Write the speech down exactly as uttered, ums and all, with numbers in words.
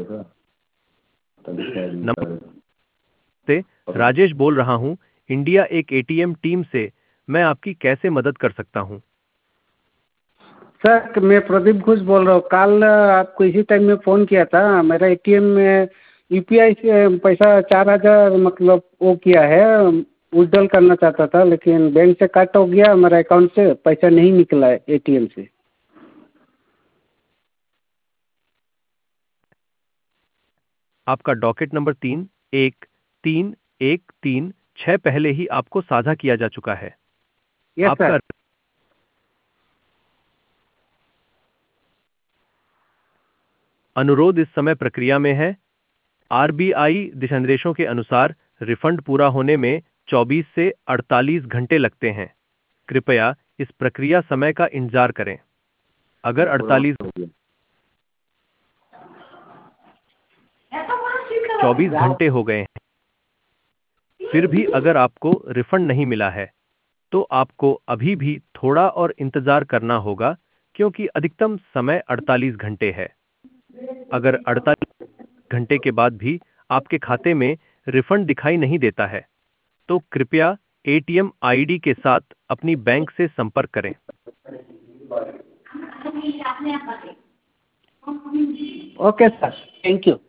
था, तभी शायद निकाल। नमस्ते, राजेश बोल रहा हूँ इंडिया एक एटीएम टीम से। मैं आपकी कैसे मदद कर सकता हूँ? सर मैं प्रदीप घोष बोल रहा हूँ। कल आपको इसी टाइम में फ़ोन किया था। मेरा एटीएम में यूपीआई से पैसा चार हज़ार मतलब वो किया है, विड्रॉल करना चाहता था, लेकिन बैंक से कट हो गया, मेरा अकाउंट से पैसा नहीं निकला है एटीएम से। आपका डॉकेट नंबर तीन एक तीन एक तीन छः पहले ही आपको साझा किया जा चुका है। यस आपका सर। अनुरोध इस समय प्रक्रिया में है। आरबीआई दिशानिर्देशों के अनुसार रिफंड पूरा होने में चौबीस से अड़तालीस घंटे लगते हैं। कृपया इस प्रक्रिया समय का इंतजार करें। अगर अड़तालीस चौबीस घंटे हो गए हैं फिर भी अगर आपको रिफंड नहीं मिला है तो आपको अभी भी थोड़ा और इंतजार करना होगा, क्योंकि अधिकतम समय अड़तालीस घंटे है। अगर अड़तालीस घंटे के बाद भी आपके खाते में रिफंड दिखाई नहीं देता है तो कृपया एटीएम आईडी के साथ अपनी बैंक से संपर्क करें। Okay sir, thank you.